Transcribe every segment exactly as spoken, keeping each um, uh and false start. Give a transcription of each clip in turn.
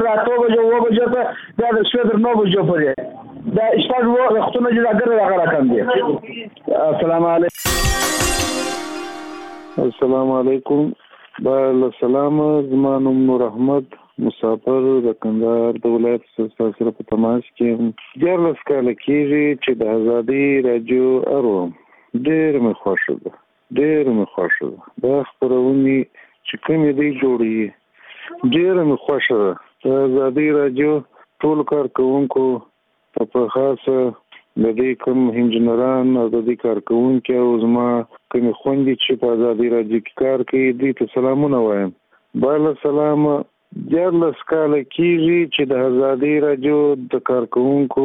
اته بجو و بجو ته دا د شپې تر نو بجو پورې دا شپږ وختونه چې دا ګره هغه رقم دی. السلام علیکم. السلام علیکم. بل سلام. زما نوم نور احمد مسافر د کندهار د ولایت سره په تماس کې دیارلس کاله کېږي چې د ازادي راډیو اورم. ډېر مې خوښه ده ډېر مې خوښه ده دا خپرونې چې کومې دی جوړې ډېر مې خوښه ده. د ازادي راډیو ټول کارکوونکو په خاصه د دې کوم انجنیران او د دې کارکوونکي او زما کومې خویندې چې په ازادي راډیو کې کار کوي دوی ته سلامونه وایم. بالا سلام. دیارلس کاله کېږي چې د ازادي راډیو د کارکوونکو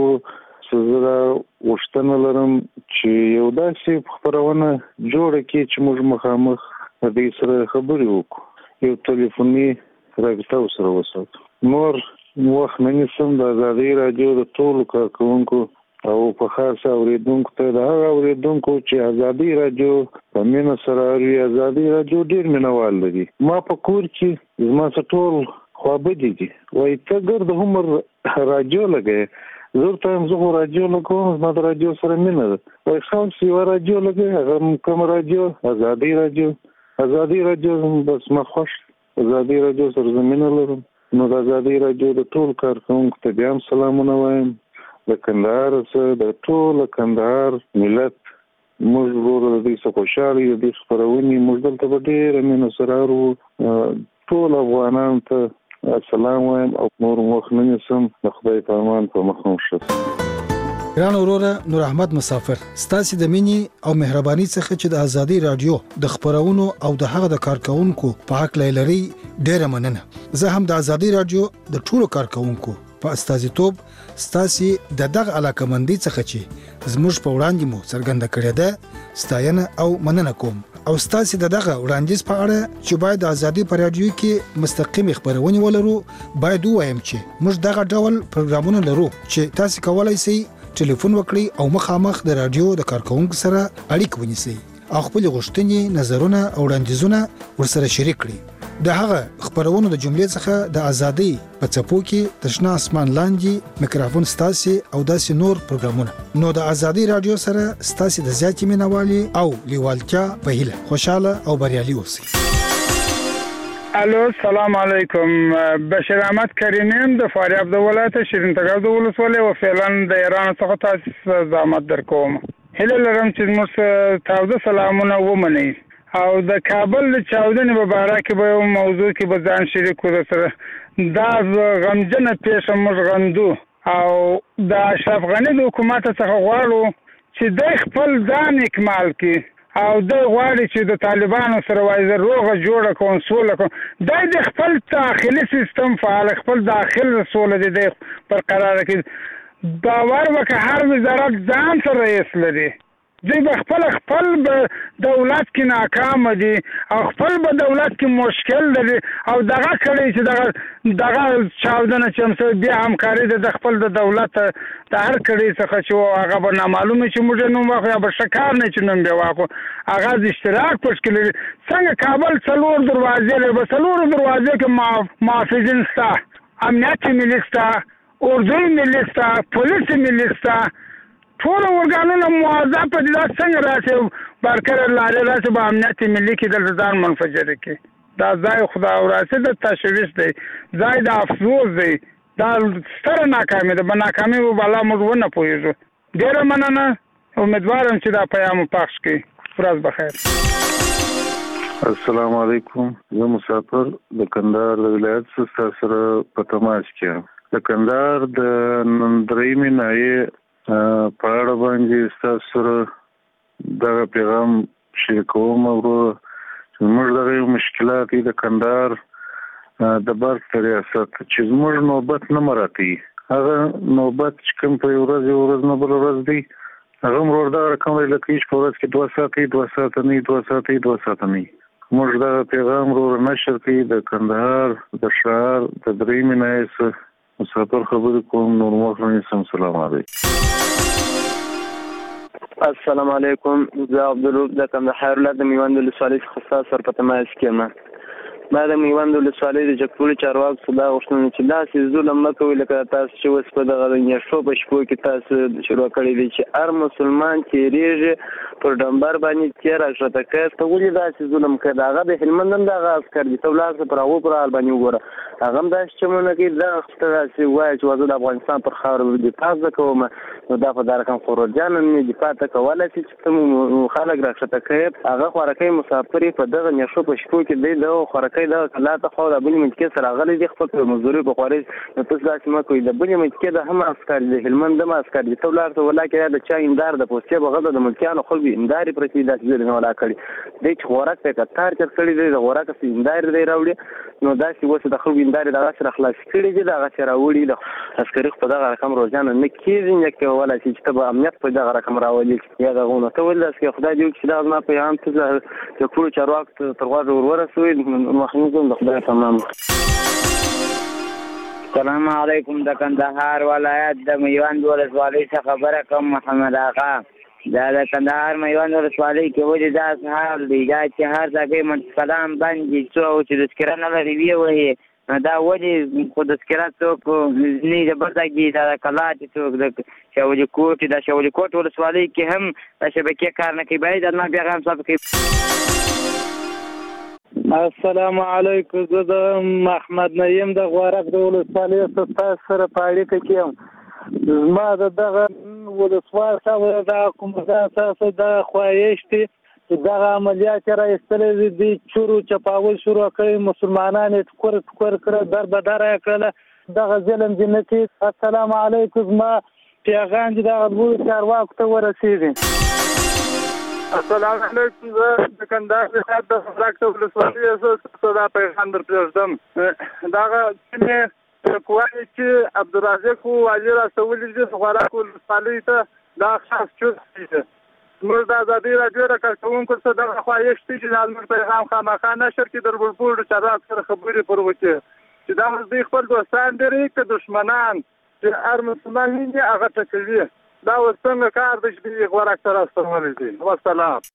زه غوښتنه لرم چې یو داسې خپرونه جوړه کړي چې موږ مخامخ د دې سره خبرې وکړو، یو ټلیفوني رابطه ورسره وساتو. نور وخت نه نیسم. د ازادي راډیو د ټولو کارکوونکو او په خاصه اورېدونکو ته د هغه اورېدونکو چې ازادي راډیو په مینه سره اوري. ازادي راډیو ډېر مینوال لري. ما په کور کې زما څه ټول خوابدي دي وایي ته ګرد عمر راډیو لګوې. زه ورته وایم زه خو راډیو لګوم، زما د راډیو سره مینه ده. وایي ښه اوس یوه راډیو لګوې. هغه کومه راډیو؟ ازادي راډیو. ازادي راډیو بس ما خوښ ازادي راډیو سره زه مینه لرم. نو د ازادي راډیو د ټول کارکوونکو ته بیا هم سلامونه وایم. د کندهار څخه د ټول کندهار ملت موږ ورو د دې څخه خوشاله یو. د خبرونې موږ دلته په ډېره مینه سره ورو ټول افغانانو ته السلام وایم او نور وخت نه نیسم. د خدای په امان په مخ مو شه. ګران وروره نور احمد مسافر، ستاسو د مینې او مهرباني څخه چې د ازادي راډیو د خبرونو او د هغه د کارکونکو په حق لري ډېره مننه. زه هم د ازادي راډیو د ټولو کارکونکو په استازیتوب ستاسو د دغه علاقمندۍ څخه چې زموږ په وړاندې مو څرګنده کړې ده ستاینه او مننه کوم. او ستاسو د دغه وړاندیز په اړه چې باید د ازادي په راډیو کې مستقیم خبرونه ولرو، باید وایم چې موږ دغه ډول پروګرامونه لرو چې تاسو کولای شئ ټلیفون وکړئ او مخامخ د راډیو د کارکونکو سره اړیکه ونیسئ او خپل غوښتنې، نظرونه او وړاندیزونه ورسره شریک کړئ. د هغه خبرونو د جملې څخه د ازادي په څپو کې د شنه اسمان لاندې میکروفون ستاسو او داسې نور پروګرامونه. نو د ازادي راډیو سره ستاسو د زیاتې مینوالي او لیوالتیا په هیله خوشاله او بریالي اوسئ. الو السلام علیکم. بشیر احمد کریمیم د فاریاب د ولایت شیرین تګاب د ولسوالۍ او فعلا د ایران څخه تاسو زحمت درکوم. هیله لرم چې موږ تاسو سلامونه ومنئ او د کابل د چاودنې په اړه کې به یو موضوع کې به ځان شریک کړو سره. دا غمجنه پیښه موږ غندو او د اشرف غنی د حکومت څخه غواړو چې د خپل ځان اکمال کړي او د غواړي چې د طالبانو سره وایي روغه جوړه کوم سوله کوم. دا د خپل داخلي سیستم فعال خپل داخل سوله دې برقرار کړي. باور وکړه هر وزارت ځان سره رئیس لري. دوی به خپل خپل به دولت کې ناکام دي او خپل به دولت کې مشکل لري او دغه کړي چې دغه دغه چاودنه چې هم بیا همکاري د خپل د دولت د هر کړي څخه چې هغه به نامعلومه چې موږ نوم واخو یا به شکار نه چې نوم بیا واخو هغه د اشتراک پښکې لري. څنګه کابل څلور دروازې لري، به څلور دروازې کې محافظین شته، امنیت ملي شته، اردو ملي شته، پولیس ملي شته، ټول ورګانونه موظف دي. دا څنګه راځي برقرار لارې راځي به امنیت ملي کې د ځان منفجر کې. دا ځای خدا او راځي د تشویش دی، ځای د افسوس دی. دا ستره ناکامي ده. به ناکامي و بالا موږ ونه پوهېږو. ډېره مننه. امیدوارم چې دا پیغام پخش کړي. ورځ بخیر. السلام علیکم. زه مسافر د کندهار د ولایت څخه سره په تماس کې یم. د کندهار د نن درېیمې ناحیې په اړه باندې ستاسو سره دغه پیغام شریکوم. ورو زموږ دغه یو مشکلات دي د کندهار د برق ریاست چې زموږ نوبت نه مراتی. هغه نوبت چې کوم په یو ورځ یو ورځ نه بل ورځ دی هغه مرور دغه رقم دی لکه هیڅ په ورځ کې دوه ساعتې دوه ساعته نه دوه ساعتې دوه ساعته نه. موږ دغه پیغام ورور نشر کوي د کندهار د ښار د درېیمې ناحیې مسافر خبرې کوم. نور مخرونی سم. سلام علیکم. السلام علیکم. زه عبدالروف د کندهار ولایت د میوند ولسوالۍ څخه ستاسو سره په تماس کې یم. ما د میوند ولسوالۍ د جګپوړي چارواکو څخه دا غوښتنه چې داسې ظلم مه کوئ لکه تاسو چې اوس په دغه نیټو په شپو کې تاسو شروع کړی دی چې هر مسلمان تېرېږي پر ډمبر باندې تېر راښکته کوي ته ولې داسې ظلم کوي د هغه د هلمند هم دغه عسکر دي ته ولاړ شه پر هغو پر حال باندې وګوره هغه هم داسې چمونه کوي دغه ته داسې وایي چې زه د افغانستان پر خاوره دفاع زده کوم نو دا په دا رقم خروجیان مې دفاع ته کولی شي چې ته خلک راښکته کوي هغه خوارکۍ مسافر په دغه نیټو په شپو کې دی دغه خوارکۍ دغه کلا ته خو د بلې منطقې سره راغلی دي خپل مزدوري په خوارۍ نو تاسو داسې مه کوئ د بلې منطقې د هم عسکر دي هلمند هم عسکر دي ته ولاړ شه ولا کې د چا امدار د پوستې په غږ د ملکیانو خلکو امدارې پرتې دي داسې زیرې نه ولا کړي دی چې خوراک ته کتار چر کړي دی د خوراک څخه امدار دی راوړي نو داسې اوس د خلکو امدارې دغه سره خلاص کړي دي دغه سره راوړي د عسکري په دغه رقم روزانه نه کېږي نه کولی شي چې ته به امنیت په دغه رقم راولي یا دغه نو ته ولې داسې خدای دې وکړي چې دا زما پیغام ته د ټولو چارواکو تر غوږه ور ورسوي مخنیز د خدای تمام. السلام علیکم د کندهار ولایت د میوند ولسوالۍ څخه خبره کوم محمد آقا دا د کندهار میوند ولسوالۍ کې ولې داسې حال دی دا چې هر ځای منتقلان بندي څو چې تذکره نه لري ویې وهي دا ولې خو تذکره څوک نه د بل ځای کې دا د کلا چې څوک د شاولي کوټ د شاولي کوټ ولسوالۍ کې هم د شبکې کار نه کوي باید د ما پیغام صاحب کوي. السلام علیکم زه د محمد نعیم د غورک د ولسوالۍ څخه تاسو سره په اړیکه کې یم زما د دغه ولسوال سره د کوم اساس د خوایشت چې دغه عملیات را ایستلې دي چورو چپاول شروع کړي مسلمانان ټکور ټکور کړه در بدر کړه دغه ظلم جنتی. السلام علیکم ما پیغام د غوړو چارواکو ته ورسېږي. السلام علیکم زه د کندهار ولایت د غورک ولسوالۍ څخه دا پیغام در پرېږدم دغه چې کوایي چې عبدالرزاق والي راستولی دي غورک ولسوالۍ ته دا خاص چوس دي زموږ د ازادي راډیو د کارکوونکو څخه دغه خواهش دی چې زموږ پیغام خامخا نشر کړي د ټولو چارواکو سره خبرې پر وکړي چې دا دوی خپل دوستان لري که دشمنان چې هر مسلمان دي هغه ټکوي دا اوس څنګه کار دی چې غورک ته راستولی دي. والسلام.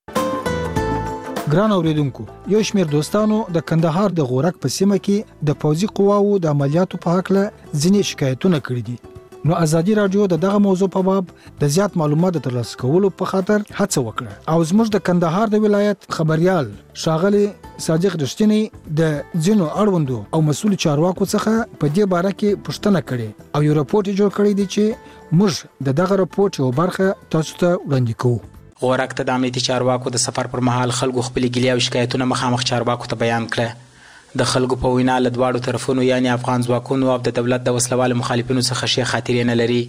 ګران اوریدونکو یو شمېر دوستانو د کندهار د غورک په سیمه کې د پوځي قواو د عملیاتو په هکله ځینې شکایتونه کړي دي نو ازادي رادیو د دغه موضوع په باب د زیات معلوماتو ترلاسه کولو په خاطر هڅه وکړه او زموږ د کندهار د ولایت خبريال شاغلي صادق رښتینی د ځینو اړوندو او مسؤل چارواکو څخه په دې باره کې پوښتنه کړې او یو راپور جوړ کړی دی چې موږ د دغه راپور یو برخه تاسو ته وړاندې کوو. غورک ته د امنیتي چارواکو د سفر پر مهال خلکو خپلې ګیلې او شکایتونه مخامخ چارواکو ته بیان کړه. د خلکو په وینا له دواړو طرفونو یعنی افغان ځواکونو او د دولت د وسلوالو مخالفینو څخه ښې خاطرې نه لري.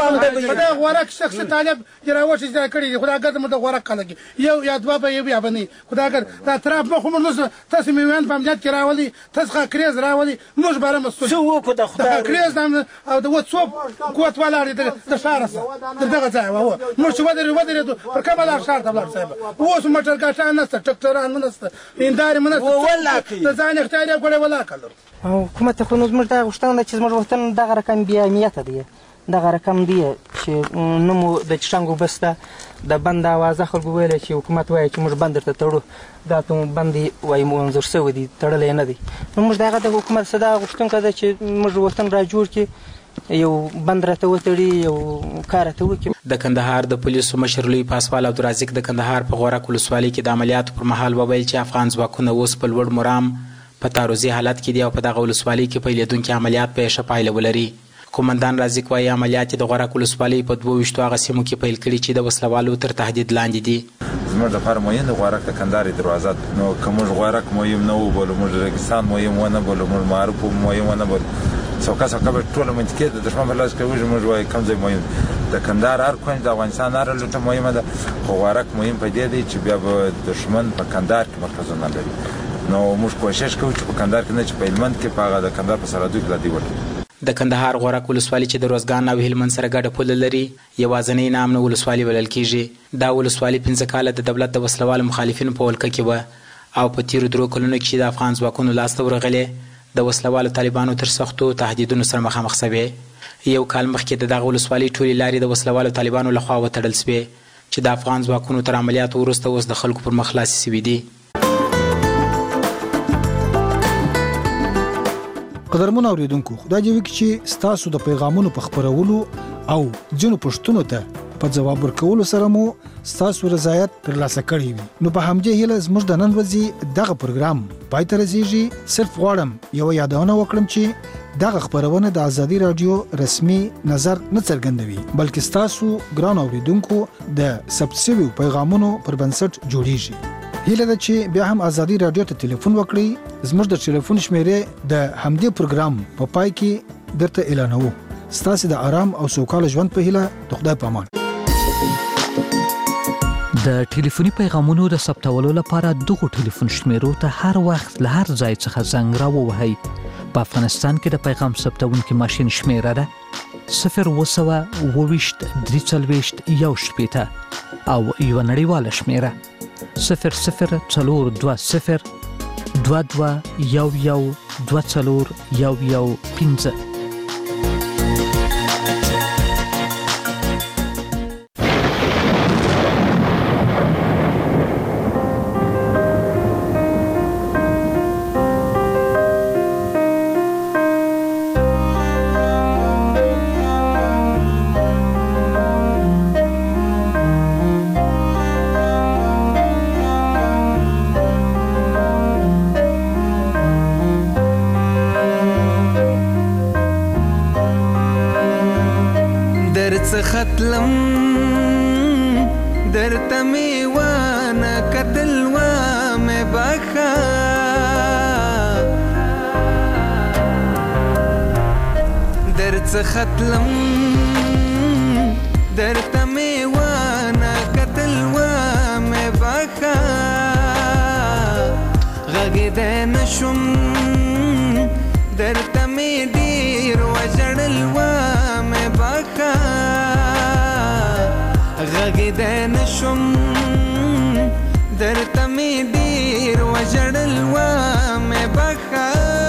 خدا غورک شخص طالب جراوش ځای کړی خدا ګرځم د غورک خلک یو یا دوا به یو یا باندې خدا ګر دا طرف مخ موږ نو تاسو میوان په امجاد کې راولي تاسو کریز راولي موږ بار مسول شو کو د خدا کریز او د وڅوب قوت ولاړ د شارسه دغه ځای و موږ شو ودرې ودرې پر کومه لار شار ته بل صاحب اوس موټر ګاټان نسته ټکټران نسته اندار منسته والله د ځان اختیار کړي ولا کړو او حکومت خو نو زموږ ته غوښتنه چې زموږ وطن دغه رقم بیا امنیت دی دغه رقم دی چې نو مو د چشنګو بسته د بند اوازه خلکو ویل چې حکومت وایي چې موږ بند ته تړو دا ته بندي وایي منظور شوی دی تړلې نه دی نو موږ دغه د حکومت صدا غوښتنه ده چې موږ وطن را جوړ کړي یو بند راته وتړي یو کار ته وکړي. د کندهار د پولیسو مشر لوی پاسوال عبدالرزاق د کندهار په غورک ولسوالۍ کې د عملیاتو پر مهال وویل چې افغان ځواکونه اوس په لوړ مرام په تعرضي حالت کې دي او په دغه ولسوالۍ کې پیلېدونکي عملیات به ښه پایله ولري. قومندان رازق وایي عملیات د غورک ولسوالۍ په دوه ویشتو هغه سیمو کې پیل کړي چې د وسلوالو تر تهدید لاندې دي. زموږ لپاره مهم د غورک د کندهار دروازه نو که موږ غورک مهم نه وبولو موږ ریګستان مهم ونه بولو موږ معروف مهم ونه بولو څوکه څوکه به ټوله منطقې د دښمن په لاس کې وژنو موږ وایو کوم ځای مهم د کندهار هر کونج د افغانستان هره لوټه مهمه ده خو غورک مهم په دې دی چې بیا به دښمن په کندهار کې مرکزونه لري نو موږ کوشش کوو چې په کندهار کې نه چې په هلمند کې په هغه د کندهار په سرحدو کې لدی وکړو. د کندهار غورک ولسوالۍ چې د روزګان او هلمند سره ګډه پوله لري یوازینۍ نامنه ولسوالۍ بلل کیږي. دا ولسوالۍ پنځه کاله د دولت د وسلوالو مخالفینو په ولکه کې وه او په تیرو درو کلونو کې د افغان ځواکونو لاسته ورغلې د وسلوالو طالبانو تر سختو تهدیدونو سره مخامخ شوې. یو کال مخکې د دغه ولسوالۍ ټولې لارې د وسلوالو طالبانو لخوا وتړل شوې چې د افغان ځواکونو تر عملیاتو وروسته اوس د خلکو پر مخ خلاصې شوي دي. قدرمن اوریدونکو خدای دې وکړي چې تاسو د پیغامونو په خبرولو او جنو پښتنو ته په جواب ورکولو سره مو تاسو رضایت ترلاسه کړی وي. نو په همدې هیله زموږ د نن ورځې دغه پروګرام پای ته رسیږي. صرف غواړم یو یادونه وکړم چې دغه خبرونه د ازادي رادیو رسمي نظر نه څرګندوي بلکې تاسو ګران اوریدونکو د سبسیوي پیغامونو پر بنسټ جوړیږي. هیله ده چې بیا هم ازادي رادیو ته ټلیفون وکړئ. زموږ د ټلیفون شمیرې د همدې پروګرام په پا پای کې درته اعلانوو. ستاسو د آرام او سوکاله ژوند په هیله د خدای په امان. د ټلیفوني پیغامونو د ثبتولو لپاره دغه ټلیفون شمیرو ته هر وخت له هر ځای څخه زنګ راووهئ. په افغانستان کې د پیغام ثبتونکو ماشين شمیره ده صفر وسوه اوويشت درې څلويشت یو شپېته او یو نړیواله شمیره صفر صفر څلور دوه صفر دوه دوه یو یو دوه څلور یو یو پنځه. ختلم درته می وانه کتل و مې بخا درته ختلم درته می وانه کتل و مې بخا غږېدی نشم درته می ډېر وژړل و مې بخا غږېدی نشم درته مې ډېر وژړل و مې بخا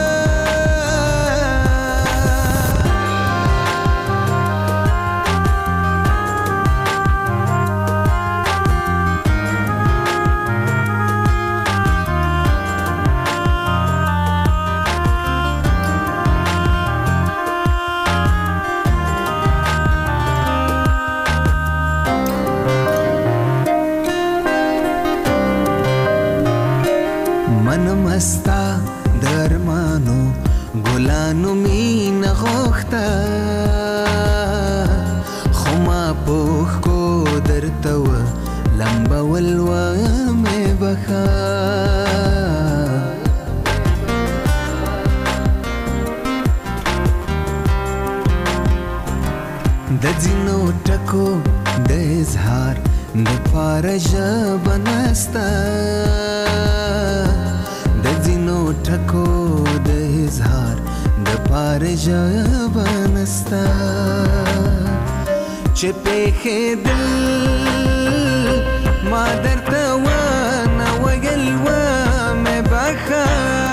مستا درمانو ګلانو مين غوښته خو ما پوښ کو درته و لمبول و مې بخا د ځینو ټکو د اظهار د پاره ژبه نسته د ځینو ټکو د اظهار د پاره ژبه نسته چې پېښېدل ما درته ونه ویل و مې بخا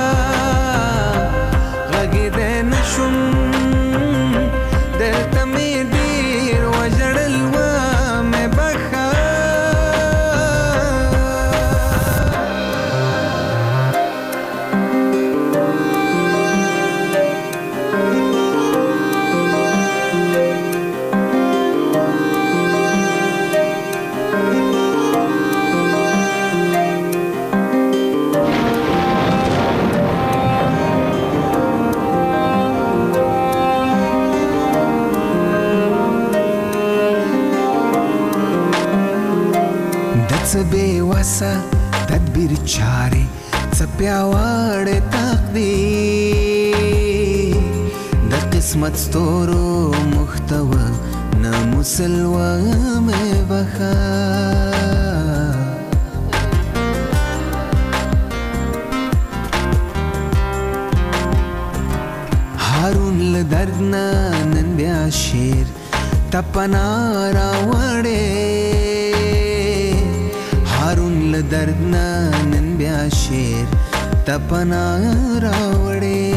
غږېدی نشم درته مې ډېر وژړل و مې بخا څه بې وسه تدبیر چارې څه پیاوړی تقدیر د قسمت ستورو محتوه نه مسلوه مې بخا هارون له درد نه نن بیا شعر ته پناه راوړې هارون له درد نه نن بیا شعر ته پناه راوړې